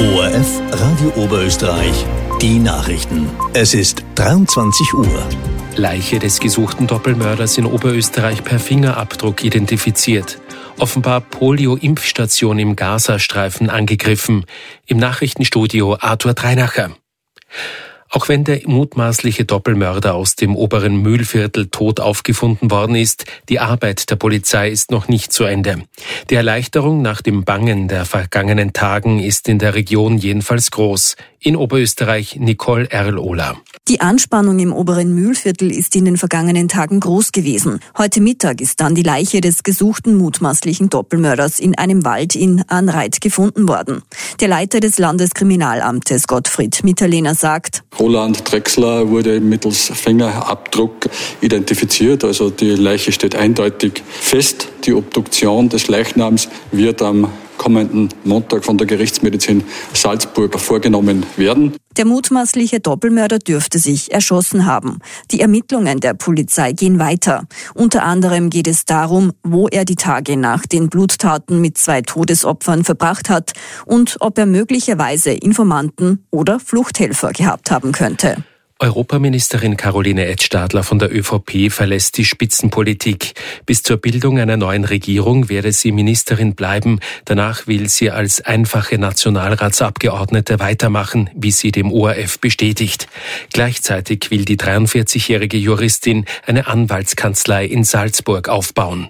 ORF Radio Oberösterreich, die Nachrichten. Es ist 23 Uhr. Leiche des gesuchten Doppelmörders in Oberösterreich per Fingerabdruck identifiziert. Offenbar Polio-Impfstation im Gazastreifen angegriffen. Im Nachrichtenstudio Arthur Dreinacher. Auch wenn der mutmaßliche Doppelmörder aus dem oberen Mühlviertel tot aufgefunden worden ist, die Arbeit der Polizei ist noch nicht zu Ende. Die Erleichterung nach dem Bangen der vergangenen Tagen ist in der Region jedenfalls groß. In Oberösterreich Nicole Erl-Ohler. Die Anspannung im oberen Mühlviertel ist in den vergangenen Tagen groß gewesen. Heute Mittag ist dann die Leiche des gesuchten mutmaßlichen Doppelmörders in einem Wald in Anreit gefunden worden. Der Leiter des Landeskriminalamtes Gottfried Mitterlehner sagt: Roland Drechsler wurde mittels Fingerabdruck identifiziert. Also die Leiche steht eindeutig fest. Die Obduktion des Leichnams wird am kommenden Montag von der Gerichtsmedizin Salzburg vorgenommen werden. Der mutmaßliche Doppelmörder dürfte sich erschossen haben. Die Ermittlungen der Polizei gehen weiter. Unter anderem geht es darum, wo er die Tage nach den Bluttaten mit 2 Todesopfern verbracht hat und ob er möglicherweise Informanten oder Fluchthelfer gehabt haben könnte. Europaministerin Caroline Edstadler von der ÖVP verlässt die Spitzenpolitik. Bis zur Bildung einer neuen Regierung werde sie Ministerin bleiben. Danach will sie als einfache Nationalratsabgeordnete weitermachen, wie sie dem ORF bestätigt. Gleichzeitig will die 43-jährige Juristin eine Anwaltskanzlei in Salzburg aufbauen.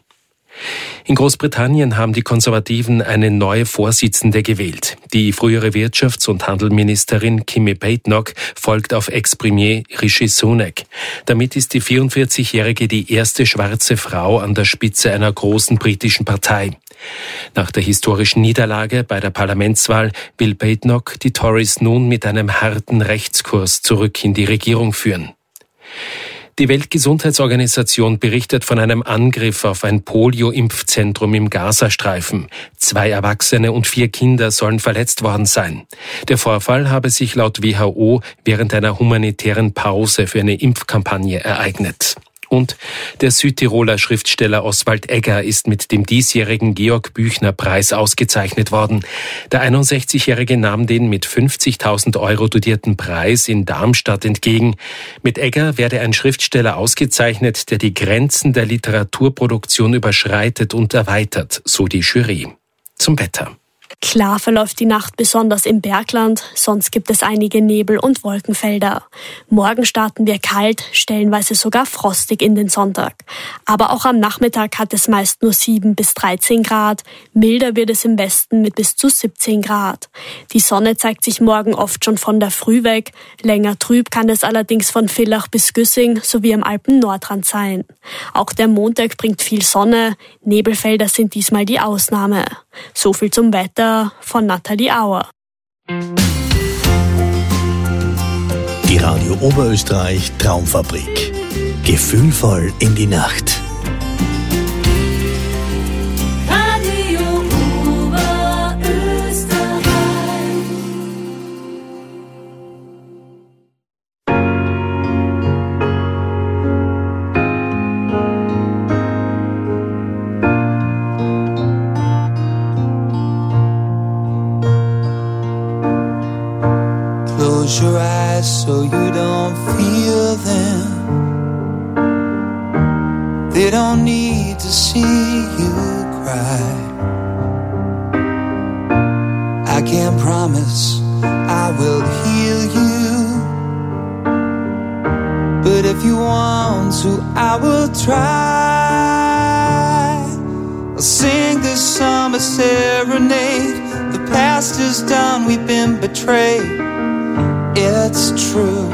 In Großbritannien haben die Konservativen eine neue Vorsitzende gewählt. Die frühere Wirtschafts- und Handelsministerin Kimi Badenoch folgt auf Ex-Premier Rishi Sunak. Damit ist die 44-Jährige die erste schwarze Frau an der Spitze einer großen britischen Partei. Nach der historischen Niederlage bei der Parlamentswahl will Badenoch die Tories nun mit einem harten Rechtskurs zurück in die Regierung führen. Die Weltgesundheitsorganisation berichtet von einem Angriff auf ein Polio-Impfzentrum im Gazastreifen. 2 Erwachsene und 4 Kinder sollen verletzt worden sein. Der Vorfall habe sich laut WHO während einer humanitären Pause für eine Impfkampagne ereignet. Und der Südtiroler Schriftsteller Oswald Egger ist mit dem diesjährigen Georg-Büchner-Preis ausgezeichnet worden. Der 61-Jährige nahm den mit 50.000 € dotierten Preis in Darmstadt entgegen. Mit Egger werde ein Schriftsteller ausgezeichnet, der die Grenzen der Literaturproduktion überschreitet und erweitert, so die Jury. Zum Wetter. Klar verläuft die Nacht besonders im Bergland, sonst gibt es einige Nebel- und Wolkenfelder. Morgen starten wir kalt, stellenweise sogar frostig in den Sonntag. Aber auch am Nachmittag hat es meist nur 7 bis 13 Grad, milder wird es im Westen mit bis zu 17 Grad. Die Sonne zeigt sich morgen oft schon von der Früh weg, länger trüb kann es allerdings von Villach bis Güssing sowie am Alpen-Nordrand sein. Auch der Montag bringt viel Sonne, Nebelfelder sind diesmal die Ausnahme. So viel zum Wetter von Nathalie Auer. Die Radio Oberösterreich Traumfabrik. Gefühlvoll in die Nacht. Radio Oberösterreich. Close your eyes so you don't feel them. They don't need to see you cry. I can't promise I will heal you, but if you want to, I will try. I'll sing this summer serenade. The past is done, we've been betrayed. It's true.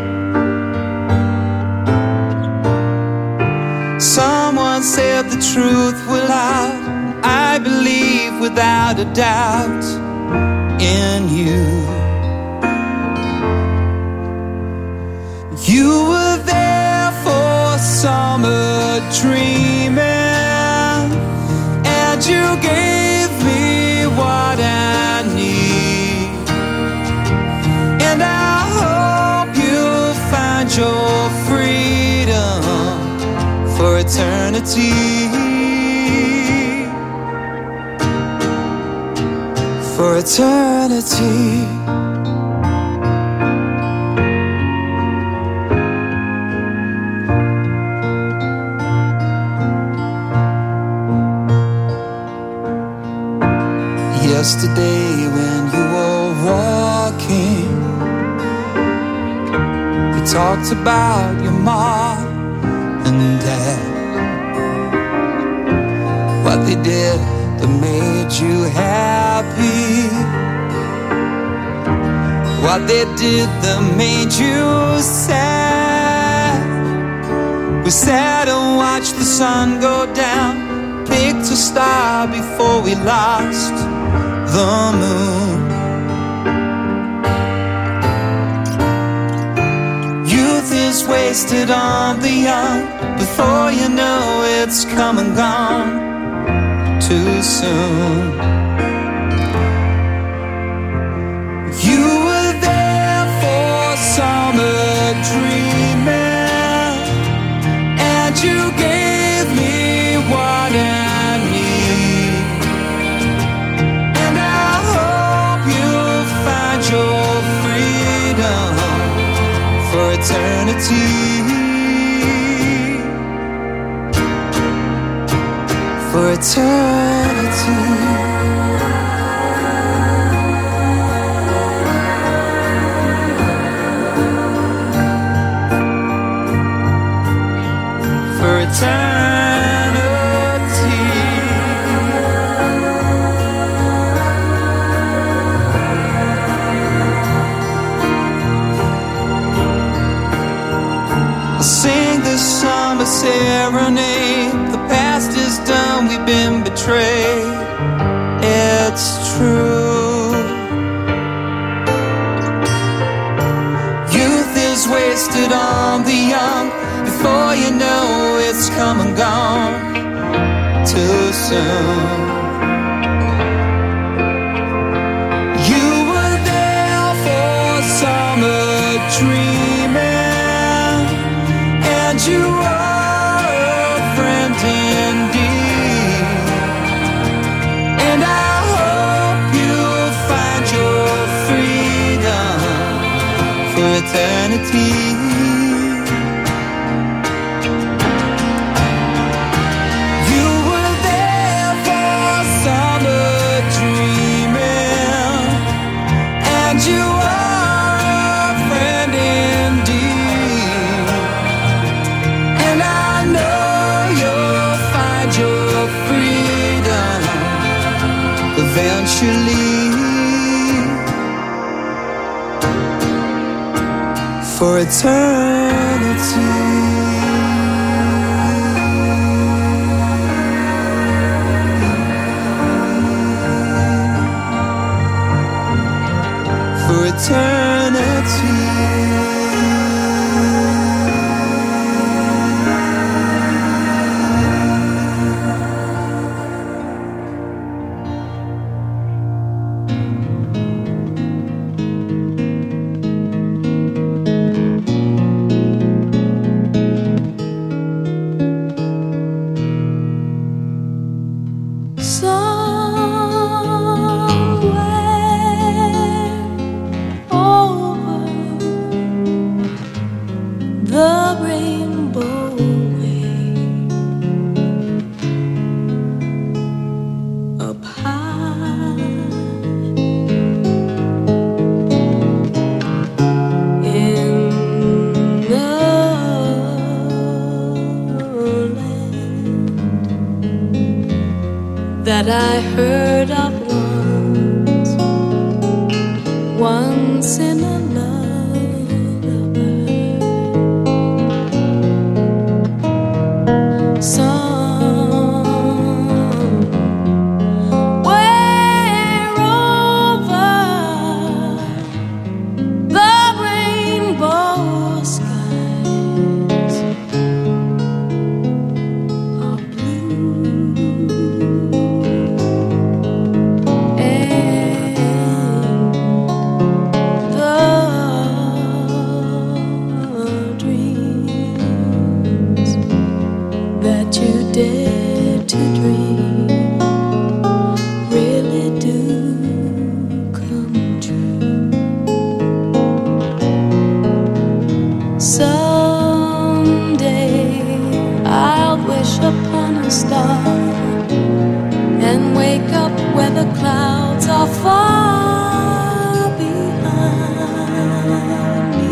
Someone said the truth will out. I believe without a doubt in you. You were there for summer dreaming, and you gave me what I need. And I hope you'll find your freedom for eternity. for eternity. Yesterday when you were walking, you talked about your mom and dad, what they did that made you happy, what they did that made you sad. We sat and watched the sun go down, picked a star before we lost the moon. Youth is wasted on the young, before you know it's come and gone too soon. You were there for summer dreaming, and you gave me what I need, and I hope you'll find your freedom for eternity. For eternity. For eternity. I'll sing this summer serenade. The past is done, we've been betrayed. It's true. Youth is wasted on the young, before you know it's come and gone too soon. You were there for summer dreaming, and you are a friend indeed, and I hope you'll find your freedom for eternity. You were there for summer dreaming, and you are a friend indeed, and I know you'll find your freedom eventually. For eternity. For eternity. That I heard of once in a lullaby, somewhere over the rainbow skies are blue. clouds are far behind me.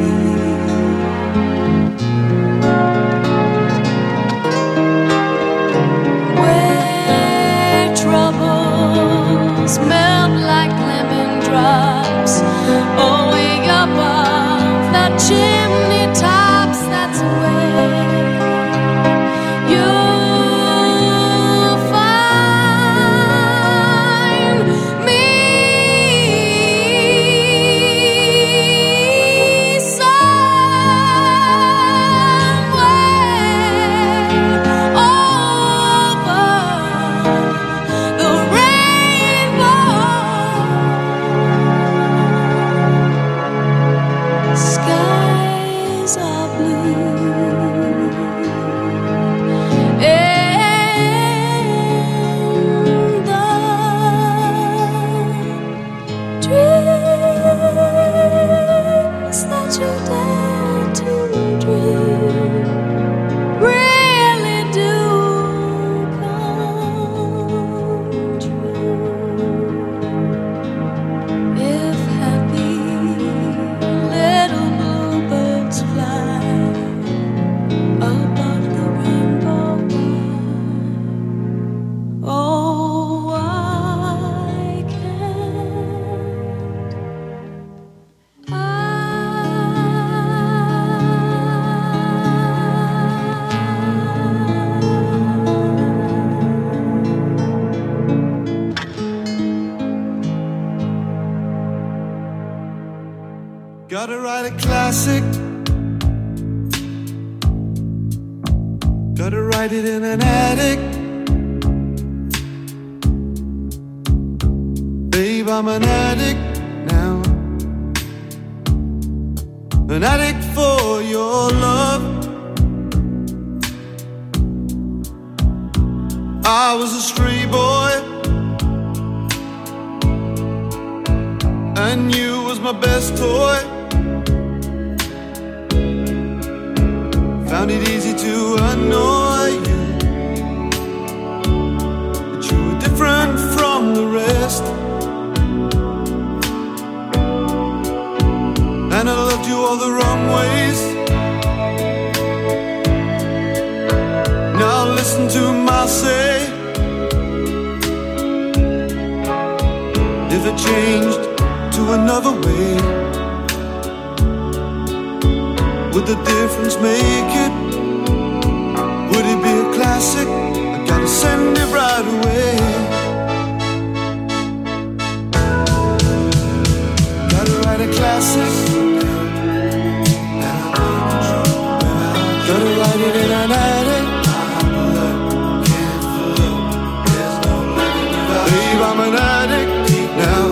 Where troubles melt like lemon drops, oh, way above the chimney tops, that's where you'll find me. Somewhere over the rainbow. Skies are blue and the dreams that you dare to dream really do come true. If happy little bluebirds fly above the rainbow, oh, I Gotta write a classic. Gotta write it in an attic. Babe, I'm an addict now. An addict for your love. I was a stray boy, and you was my best toy. Found it easy to annoy you, but you were different from the rest. And I loved you all the wrong ways. Now listen to my say. If it changed to another way, would the difference make it? Would it be a classic? I gotta send it right away. Gotta write a classic. Gotta write it in an attic. Babe, I'm an addict now.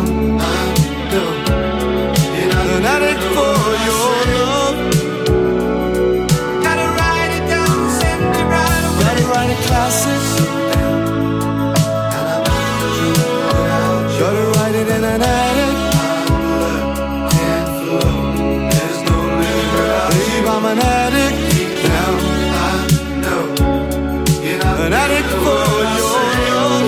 An addict for your love. Gotta write it down, send it right away. Gotta write a classic. Gotta write it in an attic. Babe, I'm an addict now. An addict for your love.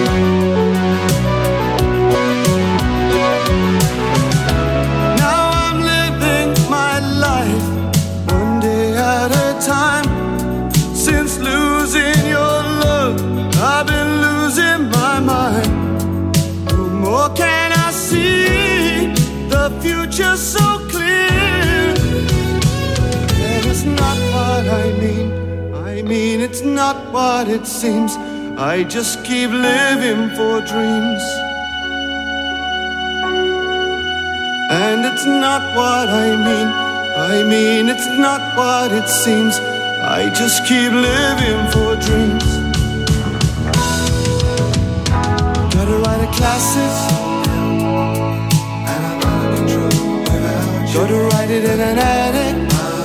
Now I'm living my life one day at a time. Since losing your love, I've been losing my mind. No more can I see the future so clear. And it's not what I mean. I mean, it's not what it seems. I just keep living for dreams. And it's not what I mean. I mean, it's not what it seems. I just keep living for dreams. Gotta write a classic. Gotta write it in an attic.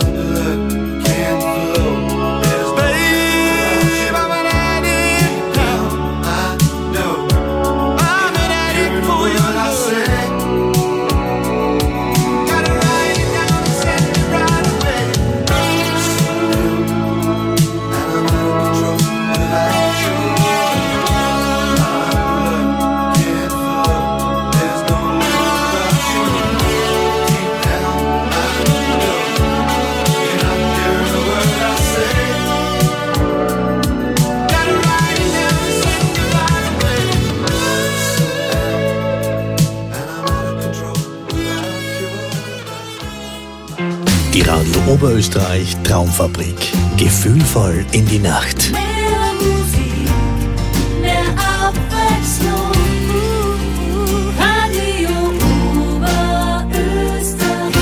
Babe, I'm an addict now. I'm an addict for your love. Gotta write it down and send it right away. And I'm out of control without you. My love can't Die Radio Oberösterreich Traumfabrik. Gefühlvoll in die Nacht. Mehr Musik, mehr Abwechslung. Radio Oberösterreich.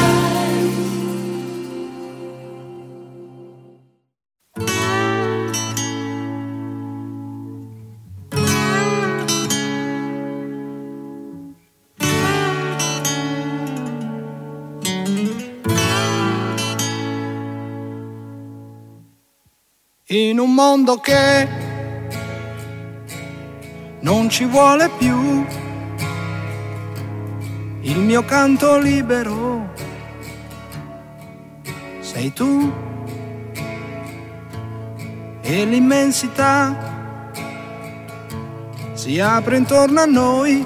In un mondo che non ci vuole più, il mio canto libero sei tu, e l'immensità si apre intorno a noi,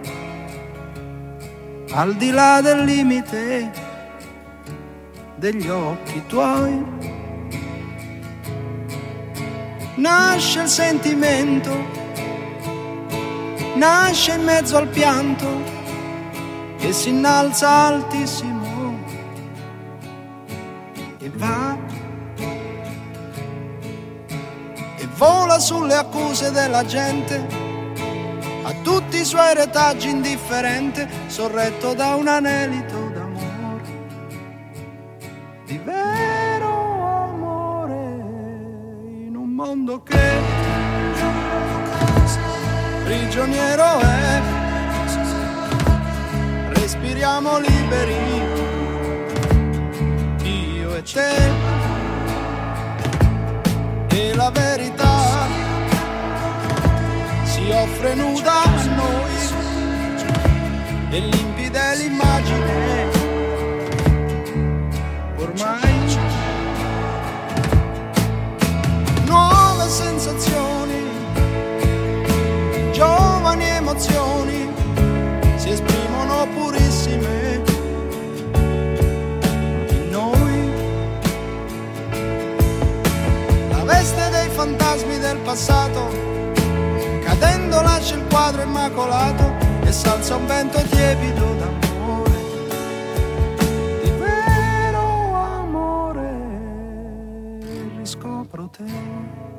al di là del limite degli occhi tuoi. Nasce il sentimento, nasce in mezzo al pianto e si innalza altissimo e va e vola sulle accuse della gente, a tutti i suoi retaggi indifferente, sorretto da un anelito d'amore, di vero amore, in un mondo che prigioniero è. Respiriamo liberi, io e te, e la verità si offre nuda a noi, e limpida è l'immagine, ormai. Nuove sensazioni, giovani emozioni si esprimono purissime in noi. La veste dei fantasmi del passato, cadendo lascia il quadro immacolato e s'alza un vento tiepido d'amore, di vero amore, riscopro te.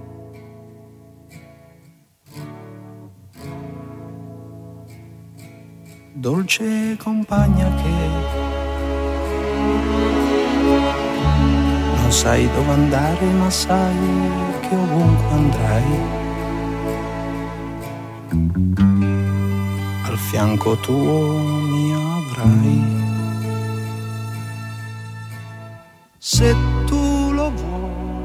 Dolce compagna che non sai dove andare, ma sai che ovunque andrai, al fianco tuo mi avrai, se tu lo vuoi.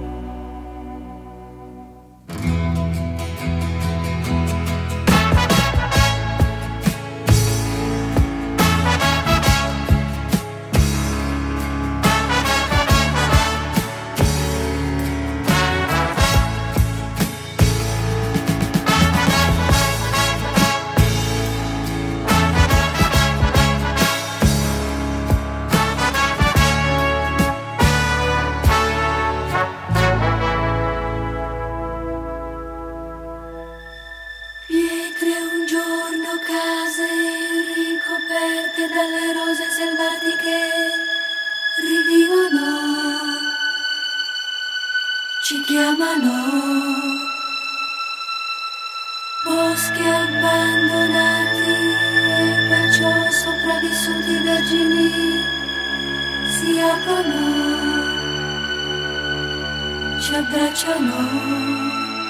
Boschi abbandonati e perciò sopravvissuti vergini si aprono, ci abbracciano.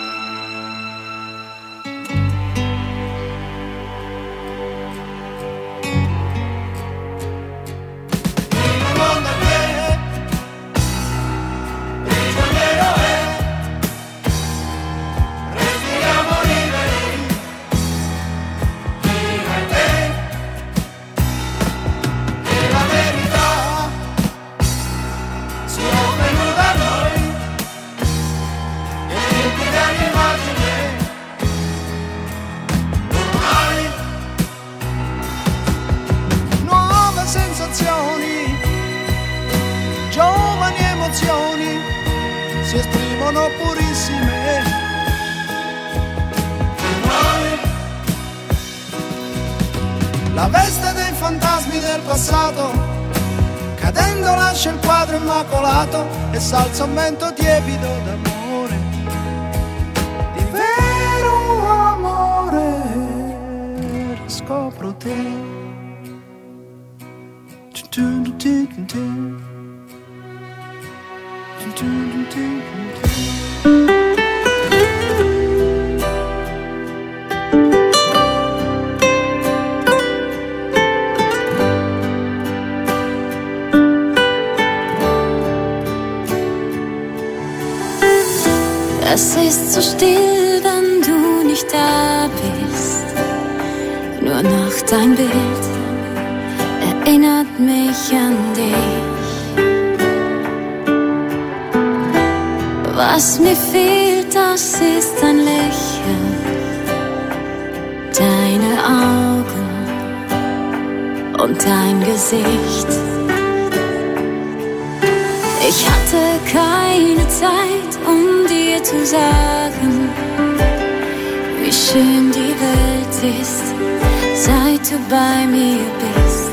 Si esprimono purissime in noi. La veste dei fantasmi del passato, cadendo lascia il quadro immacolato e s'alza un vento tiepido d'amore, di vero amore, riscopro te. Es ist so still, wenn du nicht da bist. Nur noch dein Bild erinnert mich an dich. Was mir fehlt, das ist ein Lächeln, deine Augen und dein Gesicht. Ich hatte keine Zeit, um dir zu sagen, wie schön die Welt ist, seit du bei mir bist.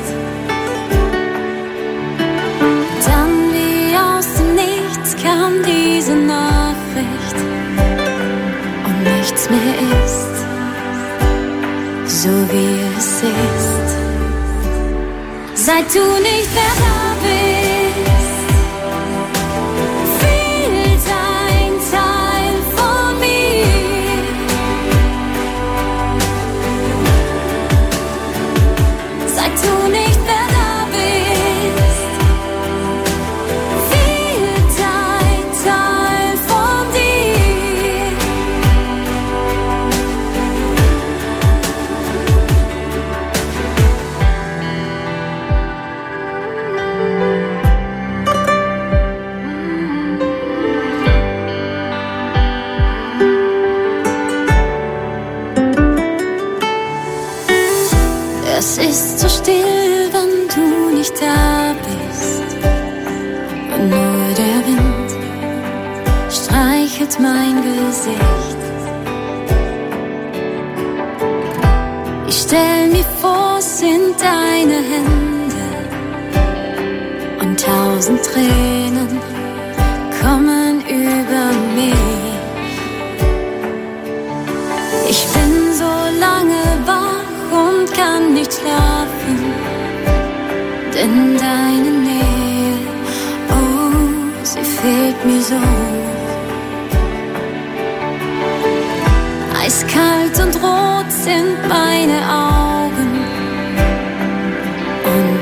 Dann wie aus dem Nichts kam diese Nachricht und nichts mehr ist, so wie es ist. Seit du nicht mehr da bist, es ist so still, wenn du nicht da bist. Und nur der Wind streichelt mein Gesicht. Ich stell mir vor, es sind deine Hände und 1000 Tränen kommen über mich. Ich bin so lange wach und kann nicht schlafen, denn deine Nähe, oh, sie fehlt mir so. Eiskalt und rot sind meine Augen und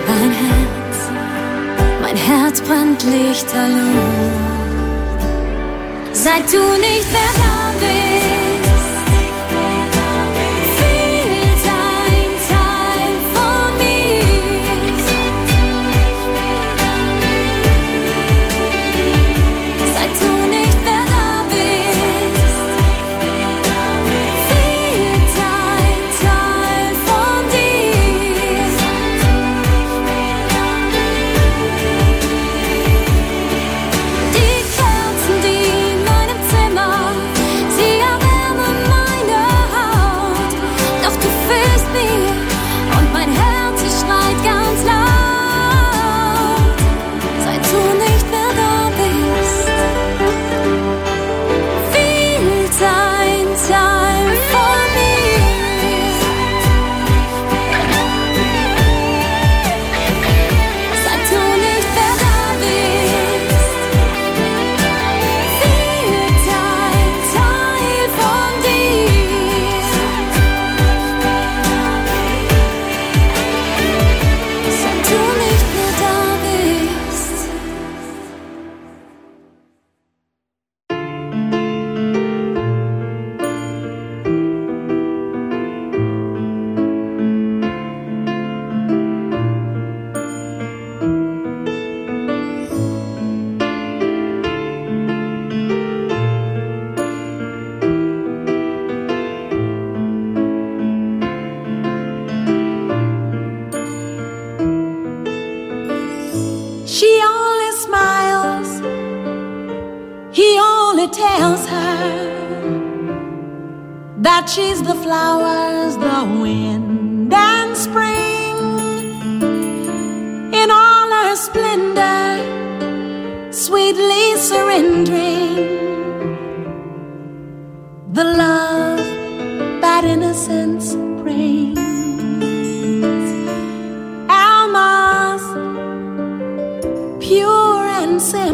mein Herz brennt lichterloh. Seit du nicht mehr da bist, tells her that she's the flowers, the wind and spring in all her splendor.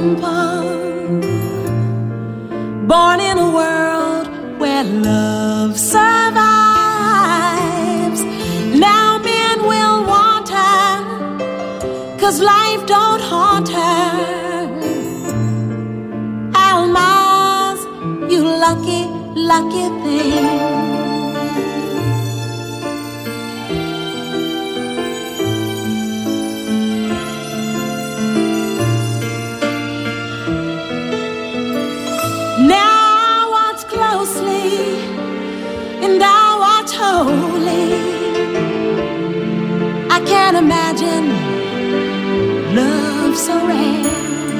simple. Born in a world where love survives. Now men will want her, 'cause life don't haunt her. Almaz, you lucky, lucky thing. I can't imagine love so rare.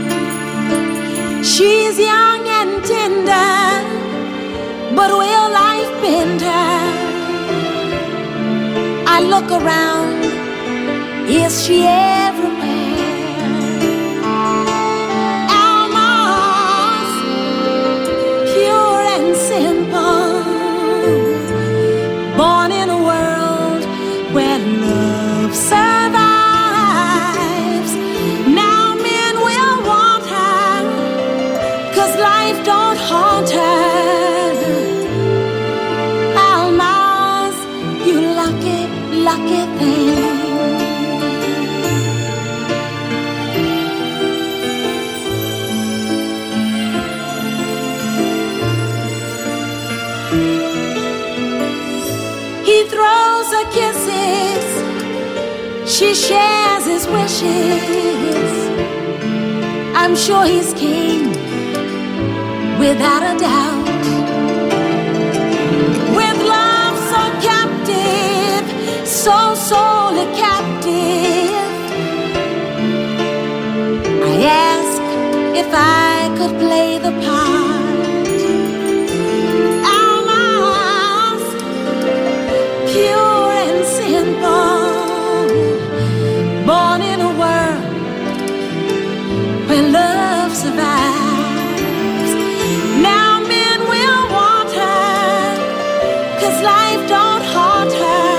She's young and tender, but will life bend her? I look around, is she everywhere? Almost pure and simple, born in a world where love survives. Now men will want her, 'cause life don't haunt her. Almaz, you lucky, lucky thing. He throws her kisses, she shares his wishes. I'm sure he's king, without a doubt. With love so captive, so sorely captive, I ask if I could play the part. Pure and simple, born in a world where love survives. Now men will want her, 'cause life don't haunt her.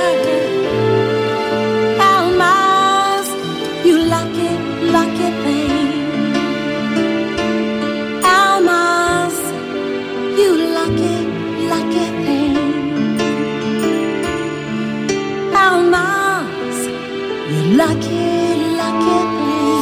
Almaz, you lucky, lucky thing. Almaz, you lucky, lucky thing. Almaz, you lucky, lucky thing.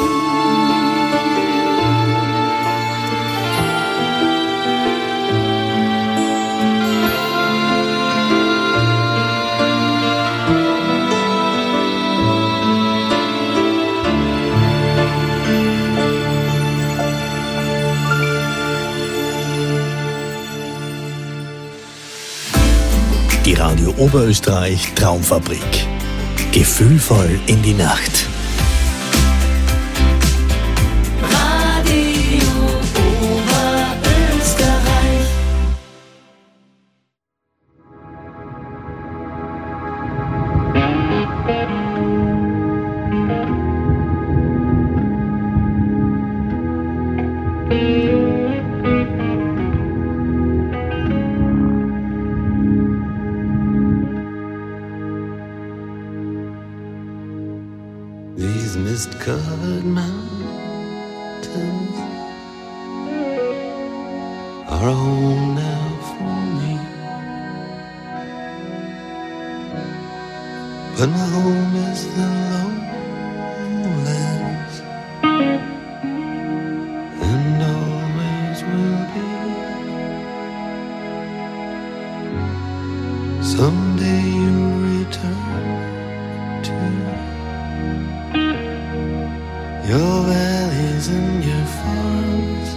Die Radio Oberösterreich Traumfabrik. Gefühlvoll in die Nacht. Radio Oberösterreich. These mist-covered mountains are a home now for me, but my home is the lowlands, and always will be. Someday you'll return to your valleys and your farms,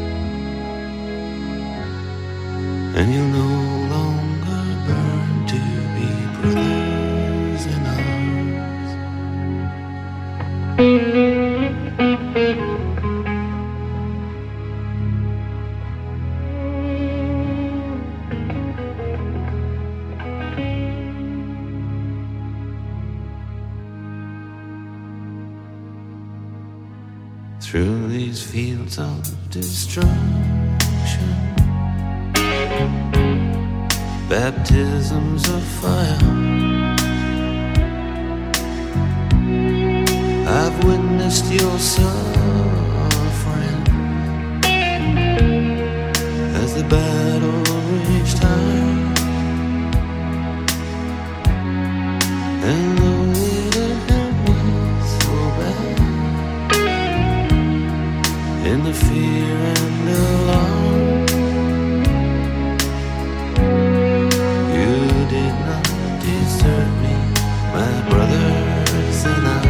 and you'll no longer burn to be brothers in arms. Through these fields of destruction, baptisms of fire, I've witnessed your suffering And though it hurt me so bad, in the fear and alarm, you did not desert me, my brothers in arms.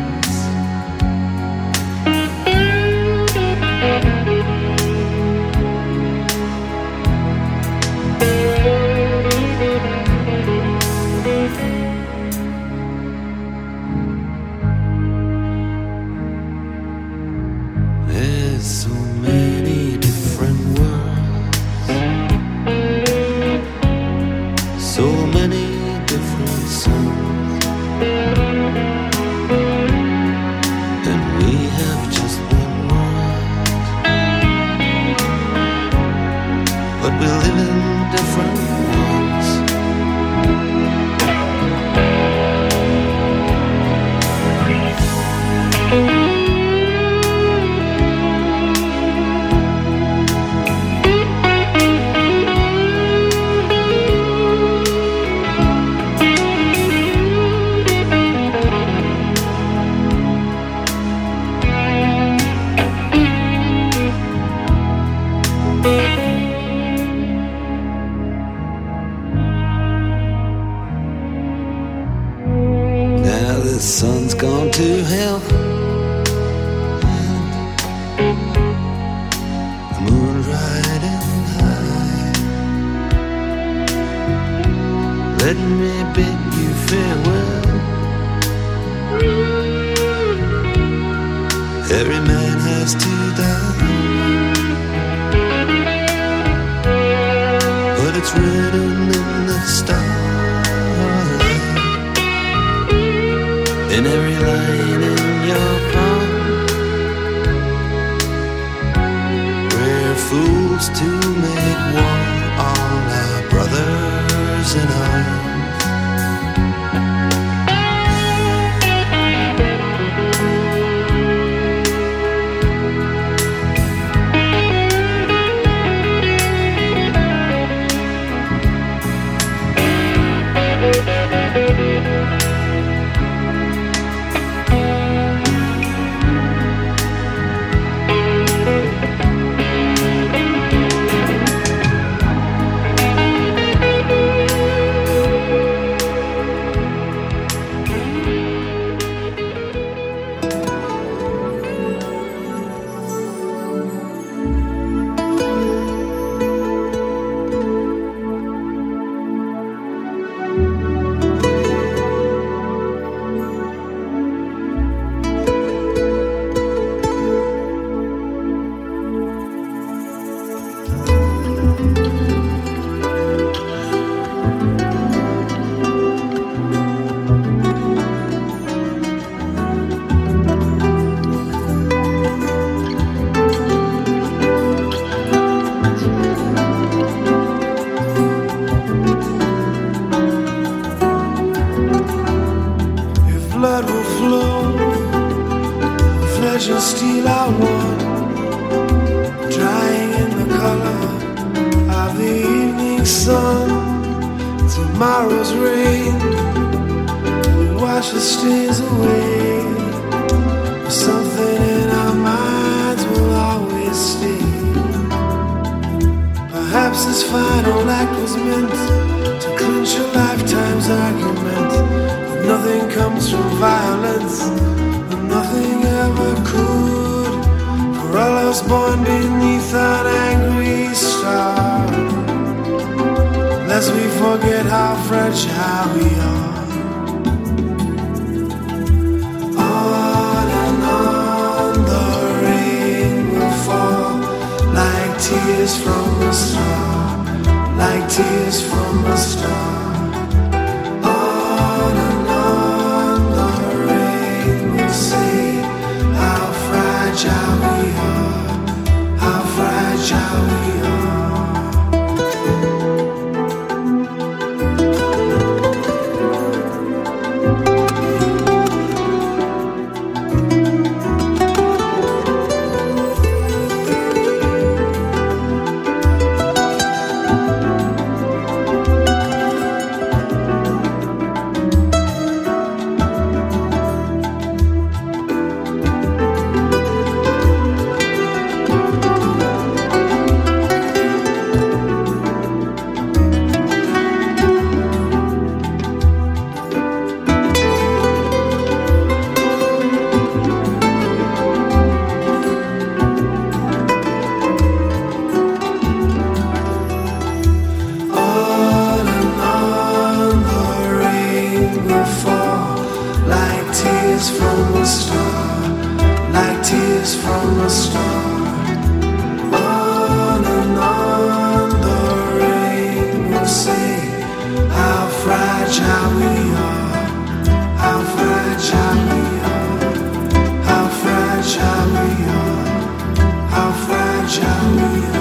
There's so many different worlds, so many different suns, and we have just one world, but we live in different ones. Now the sun's gone to hell, the moon's riding high. Let me bid you farewell. Every man has to die, but it's written in the stars, in every line in your palm. We're fools to make war on our brothers in arms. Tomorrow's rain will wash the stains away. Something in our minds will always stay. Perhaps this final act was meant to clinch a lifetime's argument, that nothing comes from violence, and nothing ever could. For all us born beneath an angry star, lest we forget how fragile we are. On and on the rain will fall, like tears from a star, like tears from a star. On and on the rain will say how fragile we are, how fragile we are. a star, like tears from a star. On and on the rain will say how fragile we are, how fragile we are, how fragile we are, how fragile we are.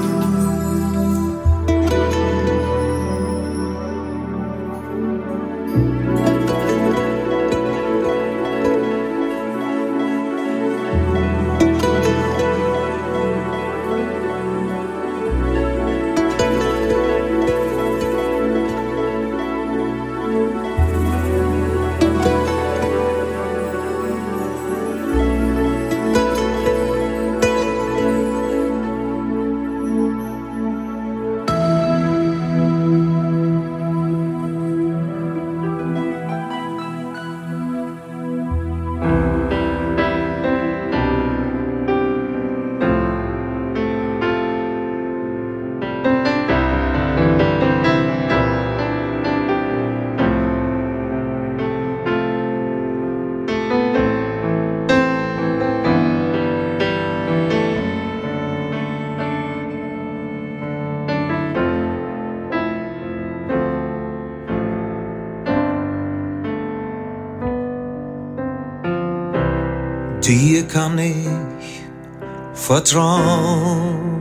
Dir kann ich vertrauen.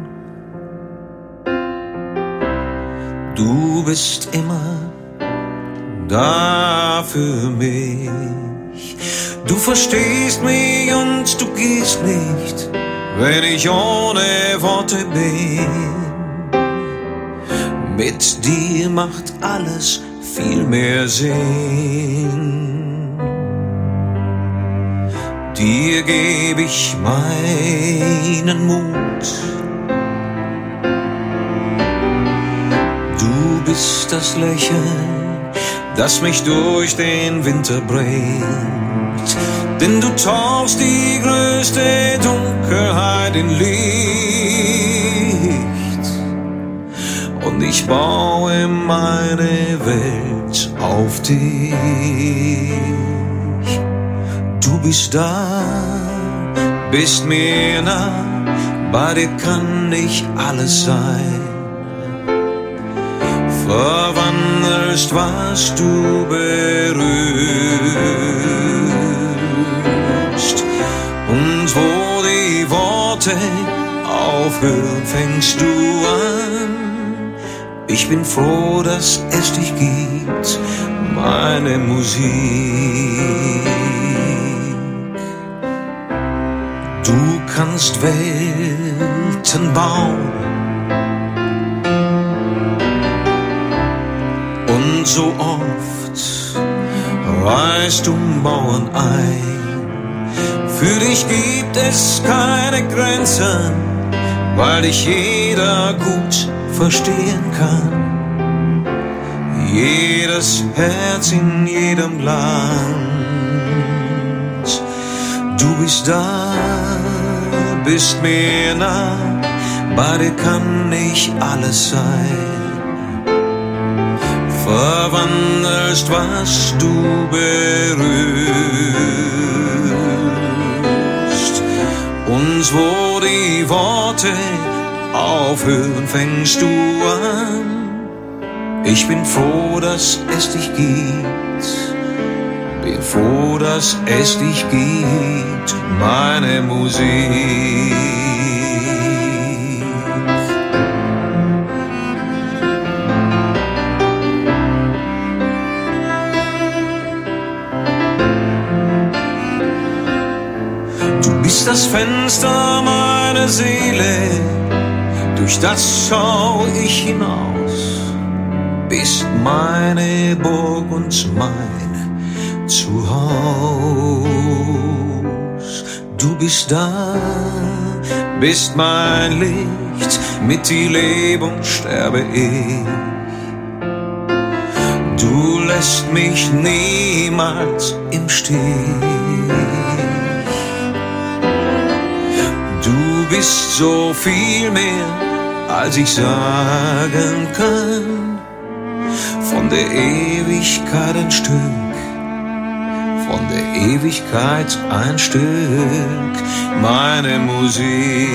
Du bist immer da für mich. Du verstehst mich und du gehst nicht, wenn ich ohne Worte bin. Mit dir macht alles viel mehr Sinn. Dir geb ich meinen Mut. Du bist das Lächeln, das mich durch den Winter bringt. Denn du tauchst die größte Dunkelheit in Licht. Und ich baue meine Welt auf dich. Du bist da, bist mir nah, bei dir kann ich alles sein. Verwandelst, was du berührst. Und wo die Worte aufhören, fängst du an. Ich bin froh, dass es dich gibt, meine Musik. Du kannst Welten bauen und so oft reißt du Mauern ein. Für dich gibt es keine Grenzen, weil dich jeder gut verstehen kann. Jedes Herz in jedem Land. Du bist da, bist mir nah, bei dir kann ich alles sein. Verwandelst, was du berührst. Und wo die Worte aufhören, fängst du an. Ich bin froh, dass es dich gibt. Bin froh, dass es dich gibt, meine Musik. Du bist das Fenster meiner Seele, durch das schau ich hinaus. Bist meine Burg und mein Zuhause. Du bist da, bist mein Licht, mit dir lebe und sterbe ich. Du lässt mich niemals im Stich. Du bist so viel mehr, als ich sagen kann. Von der Ewigkeit ein Stück, von der Ewigkeit ein Stück, meine Musik.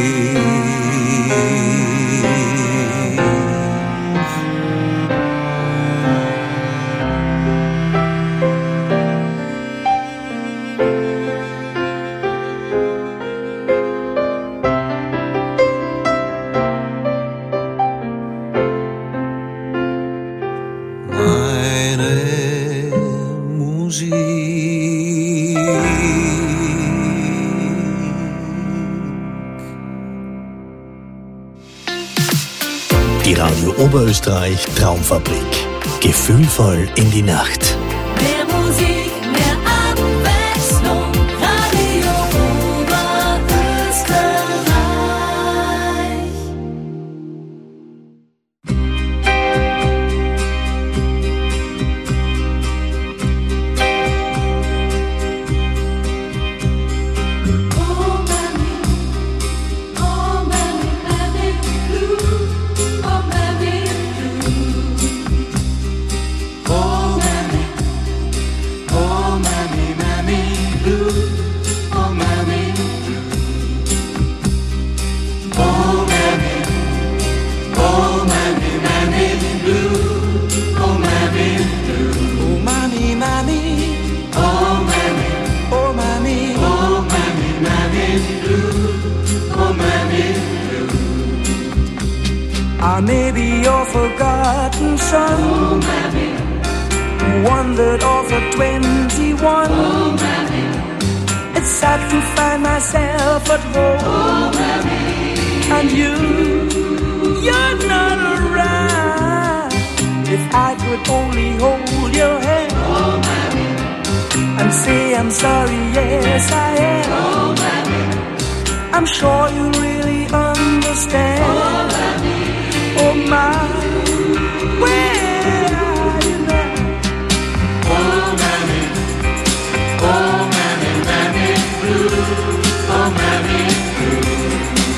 Die Radio Oberösterreich Traumfabrik. Gefühlvoll in die Nacht. Mehr Musik, mehr Abwechslung. Radio Oberösterreich. I may be your forgotten son, Oh, Mammy. wandered off at 21. Oh, Mammy. It's sad to find myself at home, Oh, Mammy. and you're not around. If I could only hold your hand, Oh, Mammy. and say I'm sorry, yes I am. Oh, Mammy. I'm sure you really understand. Oh, Mammy. Oh my, where are you now? Oh, Mammy. Oh, Mammy, Mammy blue. Oh, Mammy blue.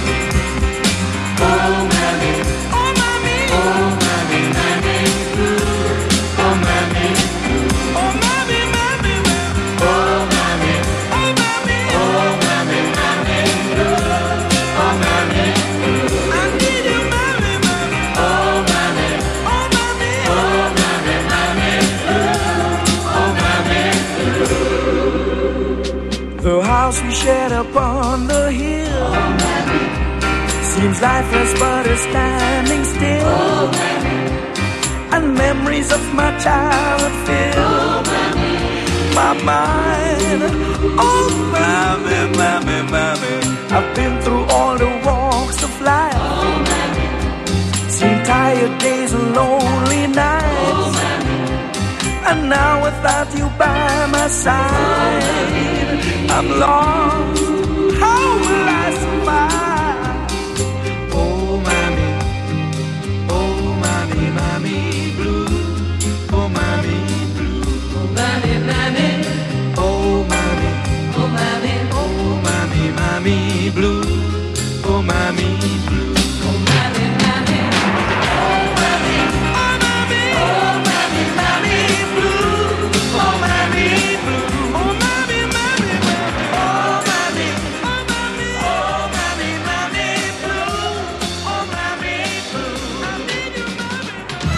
Oh, Mammy. Oh Mammy, Oh, Mammy, Mammy blue. Oh, Mammy blue. oh Mammy, Mammy, Mammy, Oh, Mammy. oh Mammy, Oh, Mammy, Mammy blue. Oh, Mammy blue. I need you, Mammy, Mammy, Oh, Mammy. oh Mammy, Oh, Mammy, Mammy blue. Oh, Mammy blue. The house we shared upon the hill seems lifeless but is standing still. Oh, Mammy. And memories of my childhood fill Oh, Mammy. my mind. Oh Mammy, Mammy, Mammy, I've been through all the walks of life, Oh, Mammy. seen tired days and lonely nights. Oh, Mammy. And now without you by my side, I'm lost. How will I survive? Oh, Mammy. Oh, Mammy, Mammy blue. Oh, Mammy blue. Oh, Mammy, Mammy. Oh, Mammy. Oh, Mammy. Oh, Mammy, Mammy blue. Oh, Mammy blue. Oh, Mammy, Mammy. Oh, Mammy. Oh, Mammy. Oh, Mammy, Mammy blue. Oh, Mammy blue. Oh, Mammy, Mammy, Mammy. Oh, Mammy. Oh, Mammy. Oh, Mammy, Mammy blue. Oh, Mammy blue. I need you, Mammy.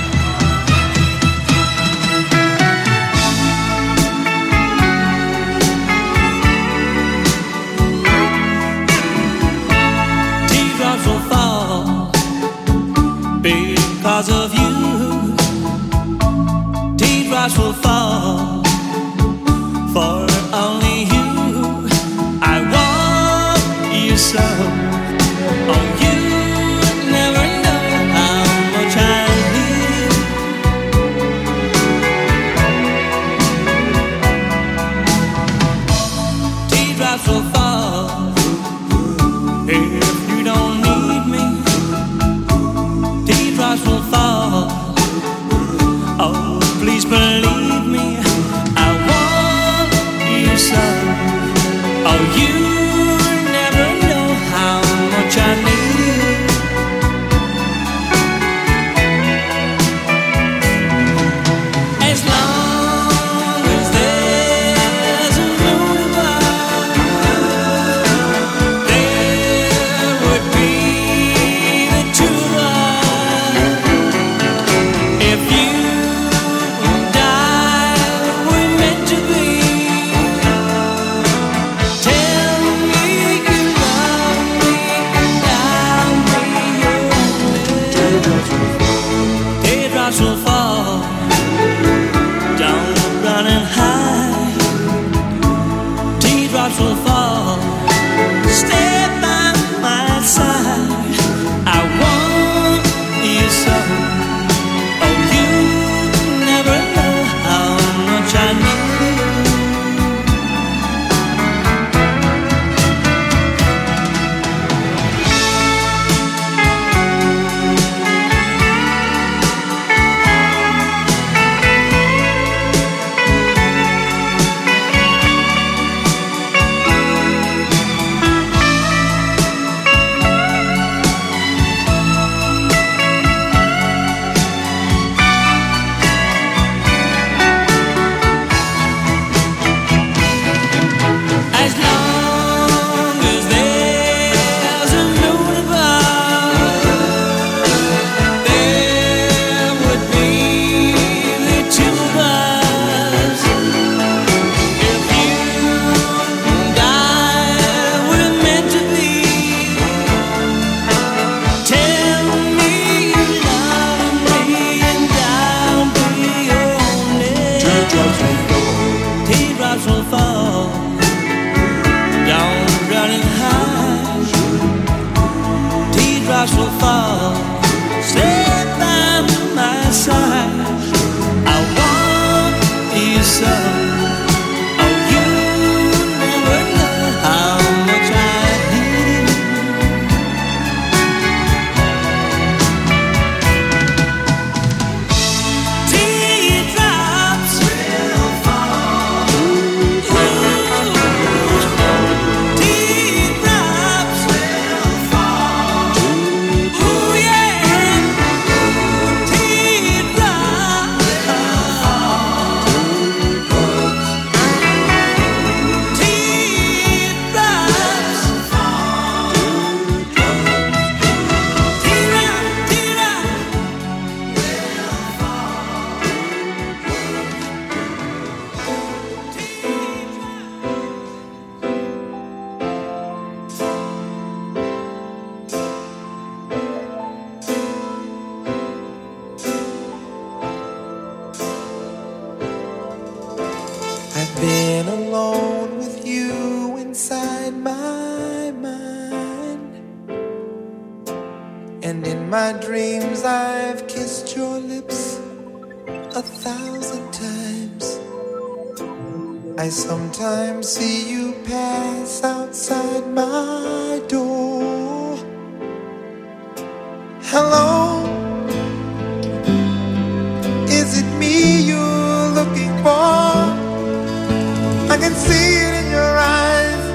Teardrops will fall because of you. Teardrops will fall for only you. I want you so. Oh, you never know how much I need. Teardrops will fall if you don't need me. Teardrops will fall. Oh, please believe me. I want you so. Oh, you never know how much I need. As long as there's a Teardrops will fall. Stay by my side. I want you so. Oh, you never know how much I need you. Teardrops will fall down, running high. Teardrops will fall. Stay by my side. I want you so. Oh, you never know how much I need you. Teardrops will fall. Teardrops will fall. Ooh, yeah. Teardrops will fall. Teardrops fall. I've been alone with you inside my mind, and in my dreams I've kissed your lips 1,000 times. I sometimes see you pass outside my door. Hello, is it me you're looking for? I can see it in your eyes,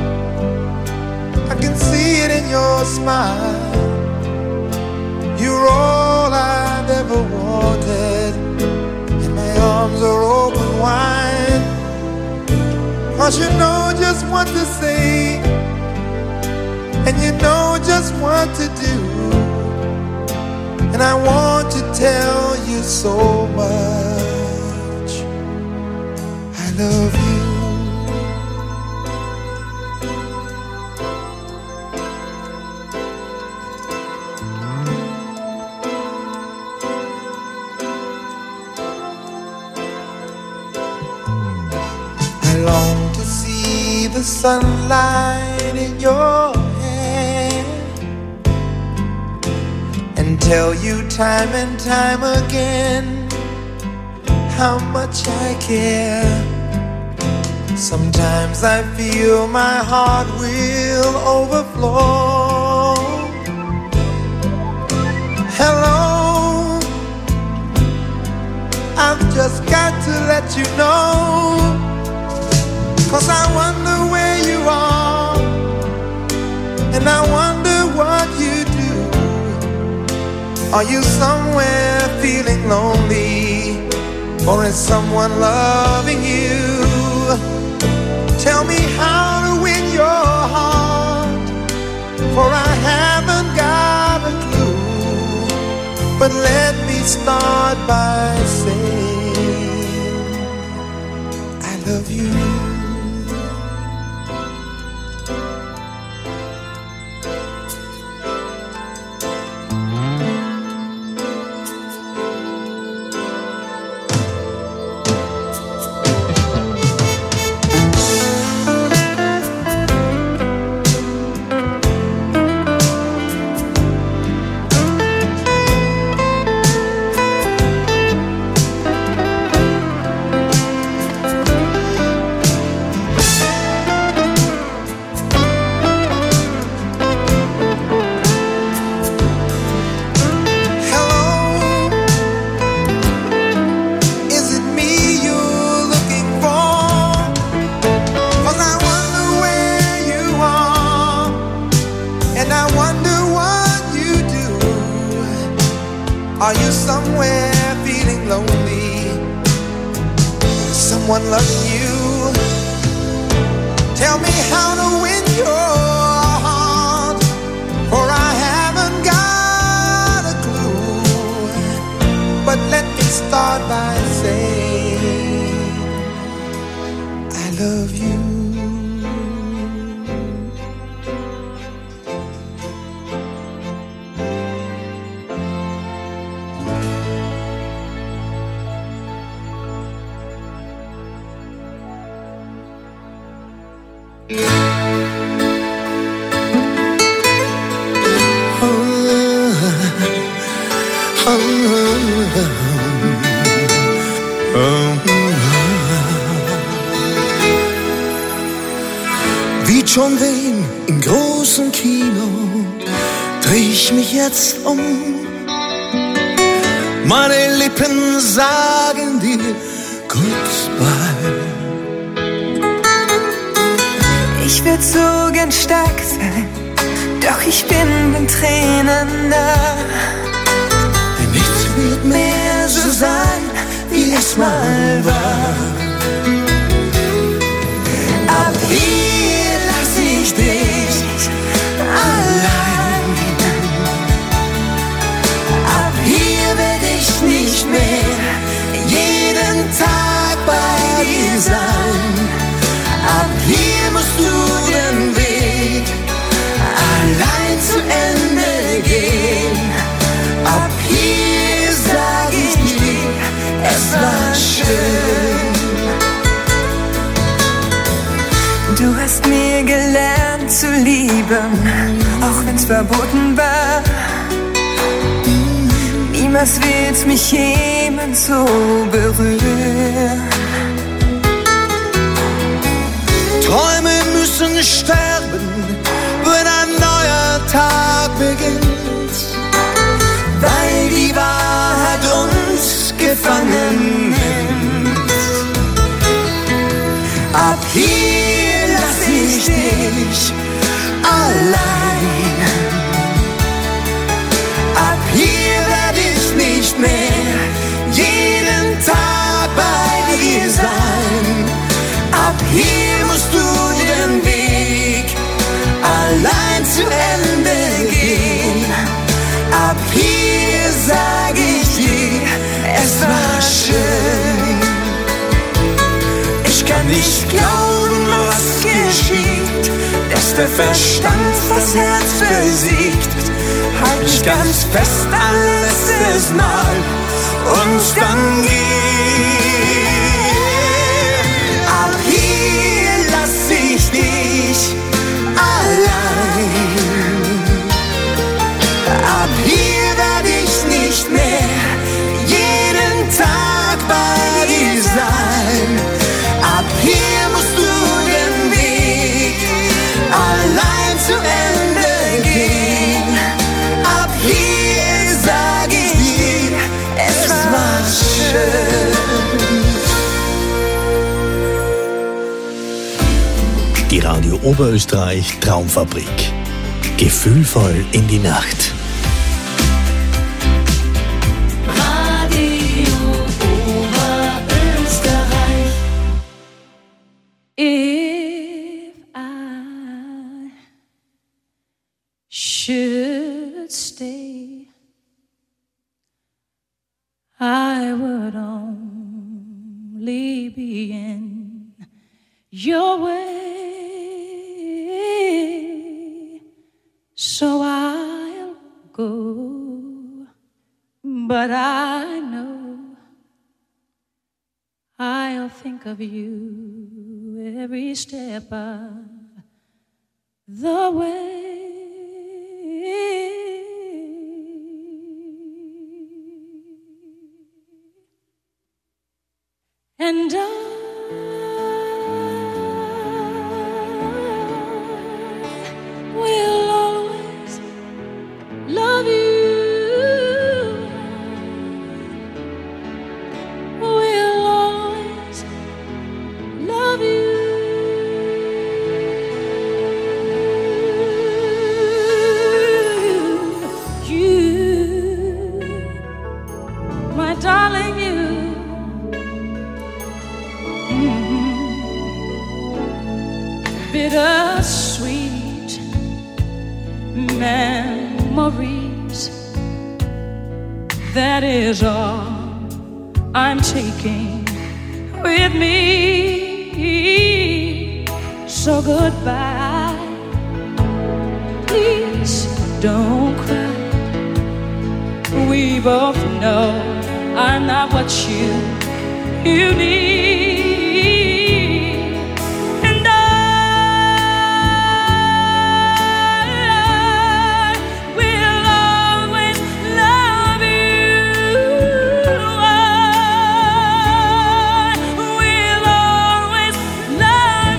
I can see it in your smile. You're all I've ever wanted, and my arms are open wide. 'Cause you know just what to say, and you know just what to do. And I want to tell you so much. I love you. I long to see the sunlight in your hair and tell you time and time again how much I care. Sometimes I feel my heart will overflow. Hello, I've just got to let you know, 'cause I wonder where you are, and I wonder what you do. Are you somewhere feeling lonely, or is someone loving you? Tell me how to win your heart, for I haven't got a clue. But let me start by saying I love you. you somewhere feeling lonely? Someone loving you? Tell me how to win your heart, for I haven't got a clue. But let me start by saying I love you. Wie John Wayne im großen Kino dreh ich mich jetzt um. Meine Lippen sagen dir goodbye. Ich würd so gern stark sein, doch ich bin den Tränen nah. Denn nichts wird mehr so sein, wie es mal war. Ab hier lass ich dich allein. Ab hier werd ich nicht mehr jeden Tag bei dir sein. Ab hier musst du den Weg allein zu Ende gehen. Ab hier sag ich dir, es war schön. Du hast mir gelernt zu lieben, auch wenn's verboten war. Niemals wird mich jemand so berühren. Träume müssen sterben, wenn ein neuer Tag beginnt, weil die Wahrheit uns gefangen nimmt. Ab hier lass ich dich allein. Ab hier werd ich nicht mehr jeden Tag bei dir sein. Ab hier musst du den Weg allein zu Ende gehen. Ab hier sag ich dir, es war schön. Ich kann nicht glauben, was geschieht, dass der Verstand das Herz versiegt. Halt mich ganz fest ein letztes Mal und dann geh. Ab hier lass ich dich allein. Ab hier werd ich nicht mehr jeden Tag bei dir sein. Ab hier musst du den Weg allein zu Ende gehen. Ab hier sag ich dir, es war schön. Die Radio Oberösterreich Traumfabrik. Gefühlvoll in die Nacht. Radio Oberösterreich. If I should stay, I would only be in your way. So I'll go, but I know I'll think of you every step of the way. And will always love you. Will always love you. You bittersweet memories. That is all I'm taking with me. So goodbye, please don't cry. We both know I'm not what you need. And I will always love you. I will always love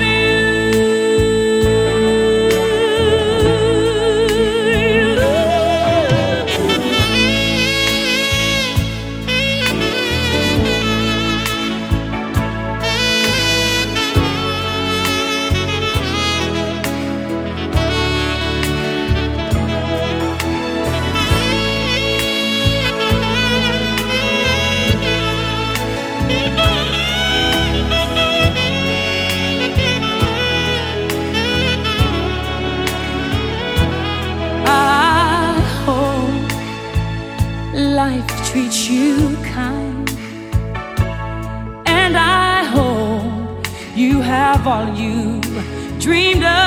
life treats you kind, and I hope you have all you dreamed of,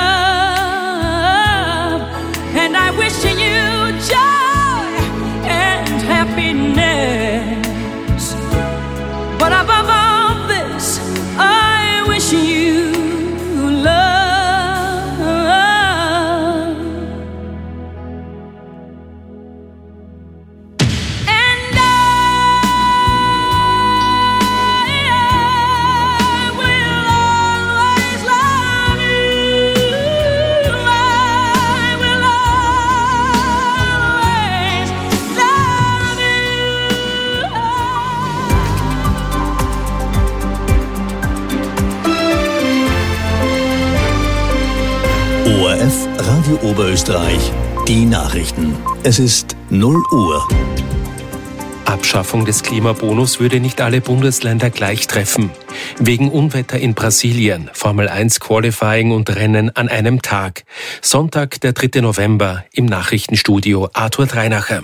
and I wish you joy and happiness, but above all this I wish you love. ORF Radio Oberösterreich, die Nachrichten. Es ist 0 Uhr. Abschaffung des Klimabonus würde nicht alle Bundesländer gleich treffen. Wegen Unwetter in Brasilien, Formel 1 Qualifying und Rennen an einem Tag. Sonntag, der 3. November, im Nachrichtenstudio Arthur Dreinacher.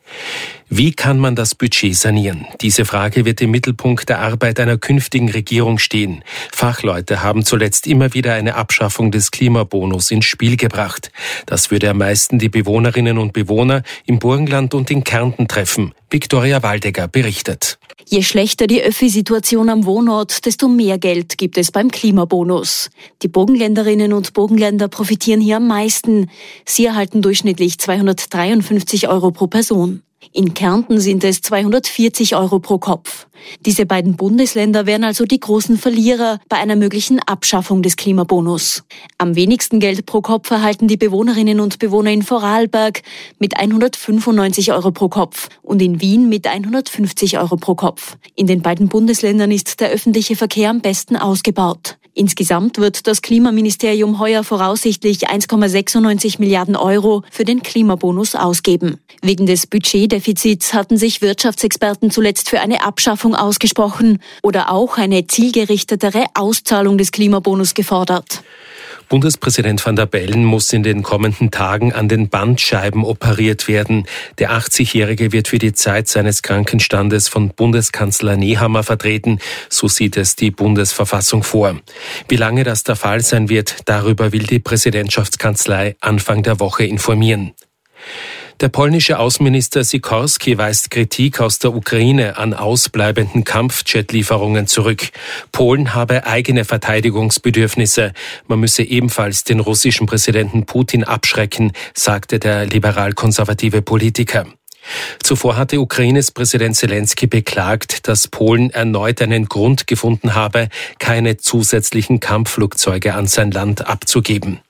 Wie kann man das Budget sanieren? Diese Frage wird im Mittelpunkt der Arbeit einer künftigen Regierung stehen. Fachleute haben zuletzt immer wieder eine Abschaffung des Klimabonus ins Spiel gebracht. Das würde am meisten die Bewohnerinnen und Bewohner im Burgenland und in Kärnten treffen. Viktoria Waldegger berichtet. Je schlechter die Öffi-Situation am Wohnort, desto mehr Geld gibt es beim Klimabonus. Die Burgenländerinnen und Burgenländer profitieren hier am meisten. Sie erhalten durchschnittlich 253 € pro Person. In Kärnten sind es 240 € pro Kopf. Diese beiden Bundesländer wären also die großen Verlierer bei einer möglichen Abschaffung des Klimabonus. Am wenigsten Geld pro Kopf erhalten die Bewohnerinnen und Bewohner in Vorarlberg mit 195 € pro Kopf und in Wien mit 150 € pro Kopf. In den beiden Bundesländern ist der öffentliche Verkehr am besten ausgebaut. Insgesamt wird das Klimaministerium heuer voraussichtlich 1,96 Milliarden € für den Klimabonus ausgeben. Wegen des Budgetdefizits hatten sich Wirtschaftsexperten zuletzt für eine Abschaffung ausgesprochen oder auch eine zielgerichtetere Auszahlung des Klimabonus gefordert. Bundespräsident Van der Bellen muss in den kommenden Tagen an den Bandscheiben operiert werden. Der 80-Jährige wird für die Zeit seines Krankenstandes von Bundeskanzler Nehammer vertreten. So sieht es die Bundesverfassung vor. Wie lange das der Fall sein wird, darüber will die Präsidentschaftskanzlei Anfang der Woche informieren. Der polnische Außenminister Sikorski weist Kritik aus der Ukraine an ausbleibenden Kampfjet-Lieferungen zurück. Polen habe eigene Verteidigungsbedürfnisse. Man müsse ebenfalls den russischen Präsidenten Putin abschrecken, sagte der liberal-konservative Politiker. Zuvor hatte Ukraines Präsident Zelensky beklagt, dass Polen erneut einen Grund gefunden habe, keine zusätzlichen Kampfflugzeuge an sein Land abzugeben.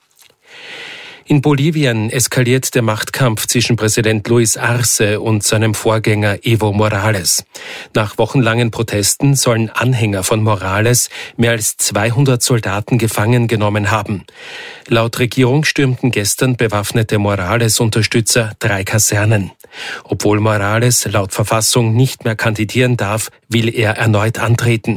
In Bolivien eskaliert der Machtkampf zwischen Präsident Luis Arce und seinem Vorgänger Evo Morales. Nach wochenlangen Protesten sollen Anhänger von Morales mehr als 200 Soldaten gefangen genommen haben. Laut Regierung stürmten gestern bewaffnete Morales-Unterstützer 3 Kasernen. Obwohl Morales laut Verfassung nicht mehr kandidieren darf, will er erneut antreten.